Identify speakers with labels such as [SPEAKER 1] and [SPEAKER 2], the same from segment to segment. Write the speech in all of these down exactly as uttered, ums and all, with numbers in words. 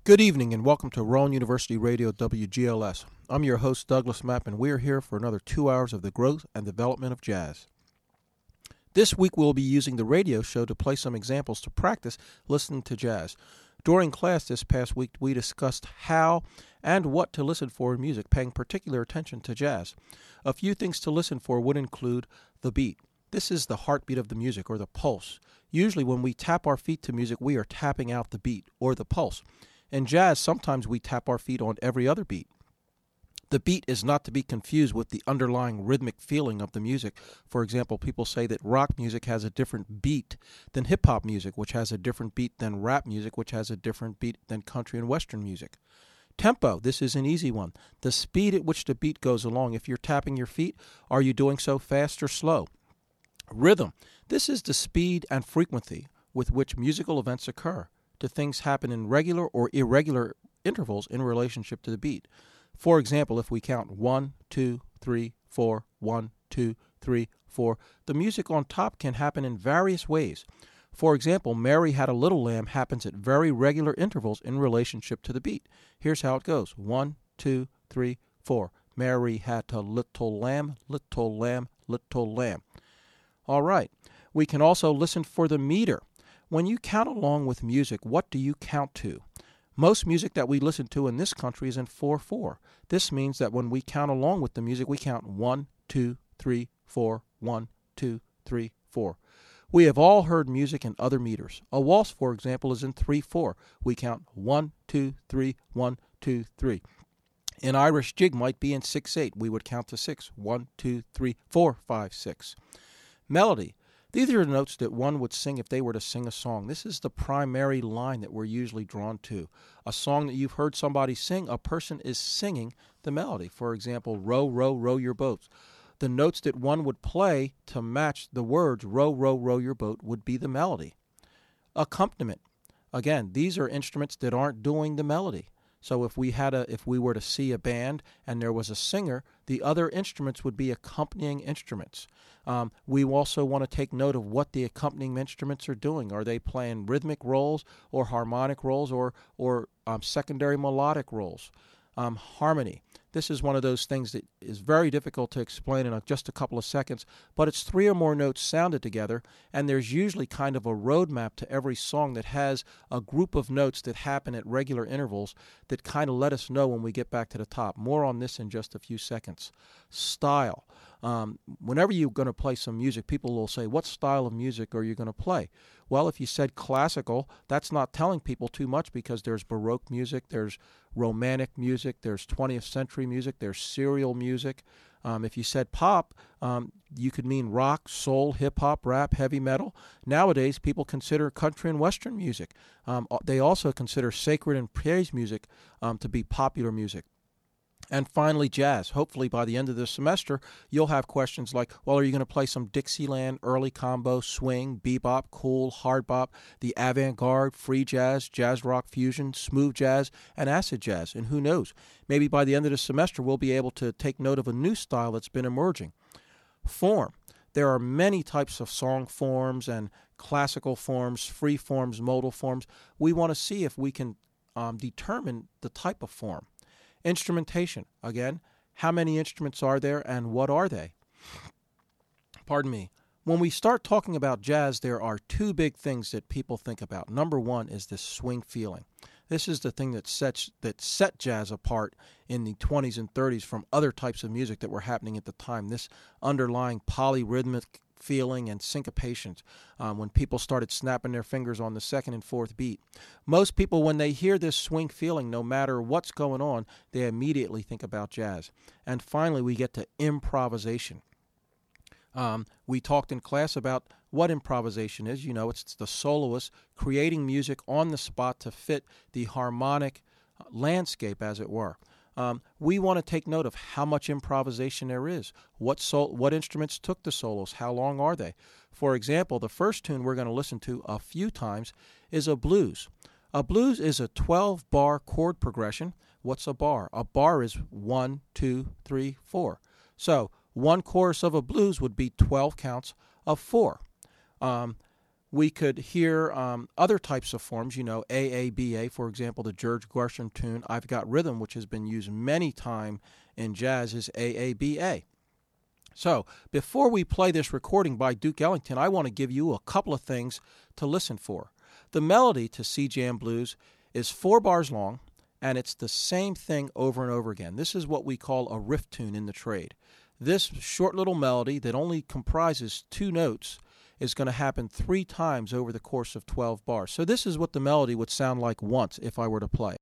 [SPEAKER 1] Good evening and welcome to Rowan University Radio W G L S. I'm your host Douglas Mapp and we're here for another two hours of the growth and development of jazz. This week we'll be using the radio show to play some examples to practice listening to jazz. During class this past week we discussed how and what to listen for in music, paying particular attention to jazz. A few things to listen for would include the beat. This is the heartbeat of the music, or the pulse. Usually when we tap our feet to music we are tapping out the beat, or the pulse. In jazz, sometimes we tap our feet on every other beat. The beat is not to be confused with the underlying rhythmic feeling of the music. For example, people say that rock music has a different beat than hip-hop music, which has a different beat than rap music, which has a different beat than country and western music. Tempo, this is an easy one. The speed at which the beat goes along. If you're tapping your feet, are you doing so fast or slow? Rhythm, this is the speed and frequency with which musical events occur. Do things happen in regular or irregular intervals in relationship to the beat? For example, if we count one, two, three, four, one, two, three, four, the music on top can happen in various ways. For example, Mary Had a Little Lamb happens at very regular intervals in relationship to the beat. Here's how it goes. One, two, three, four. Mary had a little lamb, little lamb, little lamb. All right. We can also listen for the meter. When you count along with music, what do you count to? Most music that we listen to in this country is in four four. This means that when we count along with the music, we count one, two, three, four, one, two, three, four. We have all heard music in other meters. A waltz, for example, is in three four. We count one, two, three, one, two, three. An Irish jig might be in six eight. We would count to six. one, two, three, four, five, six. Melody. These are the notes that one would sing if they were to sing a song. This is the primary line that we're usually drawn to. A song that you've heard somebody sing, a person is singing the melody. For example, row, row, row your boat. The notes that one would play to match the words row, row, row your boat would be the melody. Accompaniment. Again, these are instruments that aren't doing the melody. So if we had a, if we were to see a band and there was a singer, the other instruments would be accompanying instruments. Um, we also want to take note of what the accompanying instruments are doing. Are they playing rhythmic roles or harmonic roles or or um, secondary melodic roles? Um, harmony. This is one of those things that is very difficult to explain in a, just a couple of seconds, but it's three or more notes sounded together, and there's usually kind of a roadmap to every song that has a group of notes that happen at regular intervals that kind of let us know when we get back to the top. More on this in just a few seconds. Style. Um, whenever you're going to play some music, people will say, what style of music are you going to play? Well, if you said classical, that's not telling people too much because there's Baroque music, there's romantic music, there's twentieth century music, there's serial music. Um, if you said pop, um, you could mean rock, soul, hip-hop, rap, heavy metal. Nowadays, people consider country and western music. Um, they also consider sacred and praise music um, to be popular music. And finally, jazz. Hopefully by the end of this semester, you'll have questions like, well, are you going to play some Dixieland, early combo, swing, bebop, cool, hard bop, the avant-garde, free jazz, jazz rock fusion, smooth jazz, and acid jazz? And who knows? Maybe by the end of the semester, we'll be able to take note of a new style that's been emerging. Form. There are many types of song forms and classical forms, free forms, modal forms. We want to see if we can um, determine the type of form. Instrumentation. Again, how many instruments are there and what are they? Pardon me. When we start talking about jazz, there are two big things that people think about. Number one is this swing feeling. This is the thing that sets that set jazz apart in the twenties and thirties from other types of music that were happening at the time. This underlying polyrhythmic feeling and syncopations um, when people started snapping their fingers on the second and fourth beat. Most people, when they hear this swing feeling, no matter what's going on, they immediately think about jazz. And finally, we get to improvisation. Um, we talked in class about what improvisation is. You know, it's the soloist creating music on the spot to fit the harmonic landscape, as it were. Um, we want to take note of how much improvisation there is. What sol- what instruments took the solos? How long are they? For example, the first tune we're going to listen to a few times is a blues. A blues is a twelve-bar chord progression. What's a bar? A bar is one, two, three, four. So one chorus of a blues would be twelve counts of four. Um, We could hear um, other types of forms, you know, A A B A, for example, the George Gershwin tune, I've Got Rhythm, which has been used many times in jazz, is A A B A. So, before we play this recording by Duke Ellington, I want to give you a couple of things to listen for. The melody to C-Jam Blues is four bars long, and it's the same thing over and over again. This is what we call a riff tune in the trade. This short little melody that only comprises two notes is going to happen three times over the course of twelve bars. So this is what the melody would sound like once if I were to play.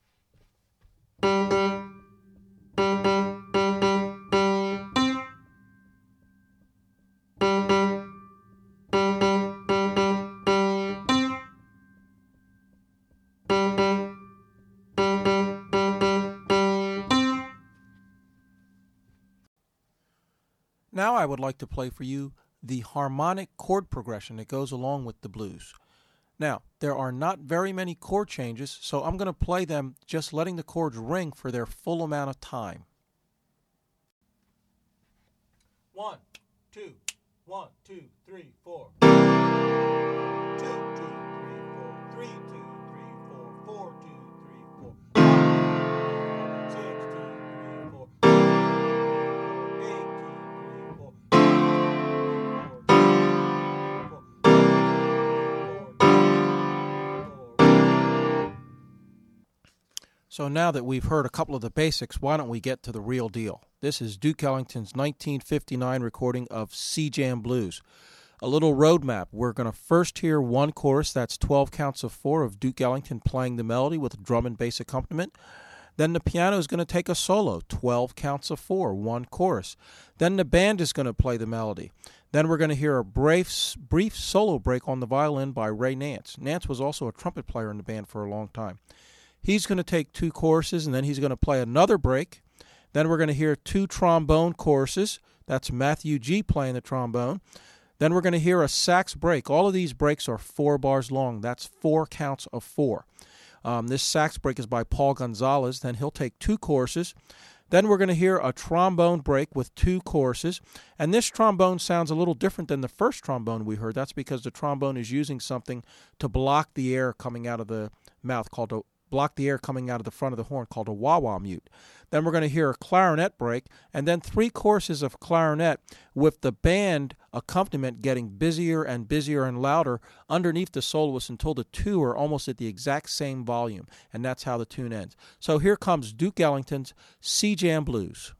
[SPEAKER 1] Now I would like to play for you the harmonic chord progression that goes along with the blues. Now, there are not very many chord changes, so I'm going to play them just letting the chords ring for their full amount of time. One, two, one, two, three, four. Two, two, three, four, three, two, three, four, four, two, three, four. Six, two, three, four. Eight, two, three, four. So now that we've heard a couple of the basics, why don't we get to the real deal? This is Duke Ellington's nineteen fifty-nine recording of C-Jam Blues. A little roadmap. We're going to first hear one chorus, that's twelve counts of four of Duke Ellington playing the melody with drum and bass accompaniment. Then the piano is going to take a solo, twelve counts of four, one chorus. Then the band is going to play the melody. Then we're going to hear a brief, brief solo break on the violin by Ray Nance. Nance was also a trumpet player in the band for a long time. He's going to take two choruses, and then he's going to play another break. Then we're going to hear two trombone choruses. That's Matthew G. playing the trombone. Then we're going to hear a sax break. All of these breaks are four bars long. That's four counts of four. Um, this sax break is by Paul Gonzalez. Then he'll take two choruses. Then we're going to hear a trombone break with two choruses. And this trombone sounds a little different than the first trombone we heard. That's because the trombone is using something to block the air coming out of the mouth called a block the air coming out of the front of the horn called a wah-wah mute. Then we're going to hear a clarinet break, and then three choruses of clarinet with the band accompaniment getting busier and busier and louder underneath the soloist until the two are almost at the exact same volume, and that's how the tune ends. So here comes Duke Ellington's C-Jam Blues.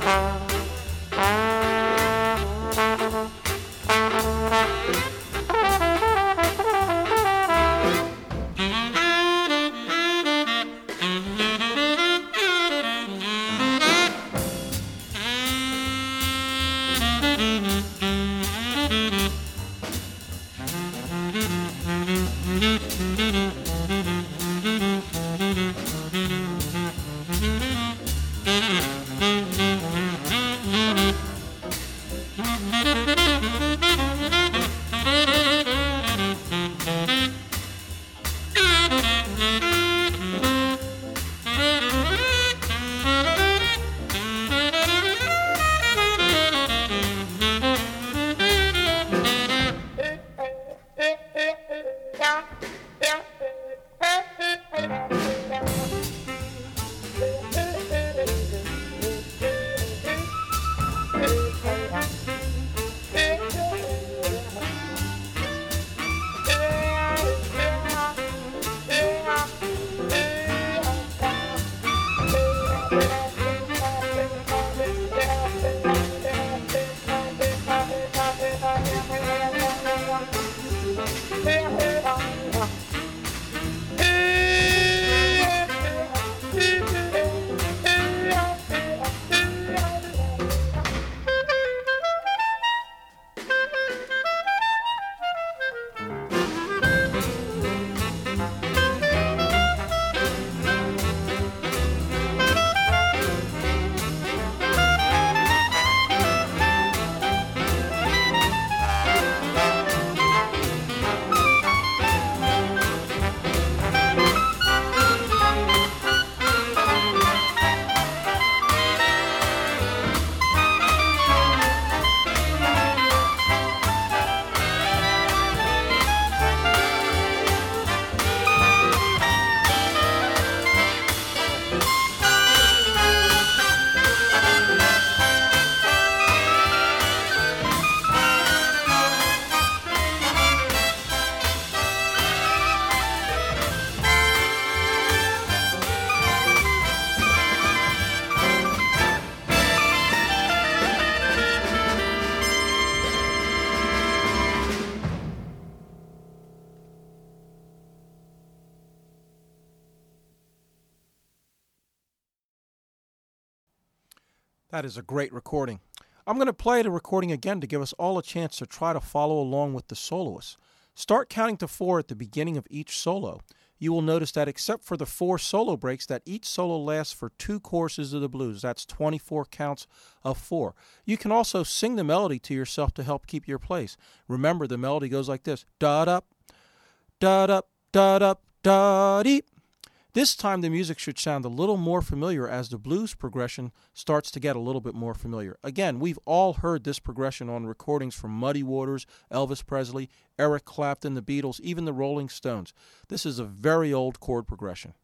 [SPEAKER 1] That is a great recording. I'm going to play the recording again to give us all a chance to try to follow along with the soloist. Start counting to four at the beginning of each solo. You will notice that except for the four solo breaks, that each solo lasts for two choruses of the blues. That's twenty-four counts of four. You can also sing the melody to yourself to help keep your place. Remember, the melody goes like this. Da-da, da-da, da-da, da-dee. This time the music should sound a little more familiar as the blues progression starts to get a little bit more familiar. Again, we've all heard this progression on recordings from Muddy Waters, Elvis Presley, Eric Clapton, the Beatles, even the Rolling Stones. This is a very old chord progression.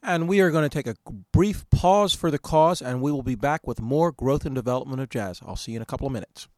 [SPEAKER 1] And we are going to take a brief pause for the cause, and we will be back with more growth and development of jazz. I'll see you in a couple of minutes.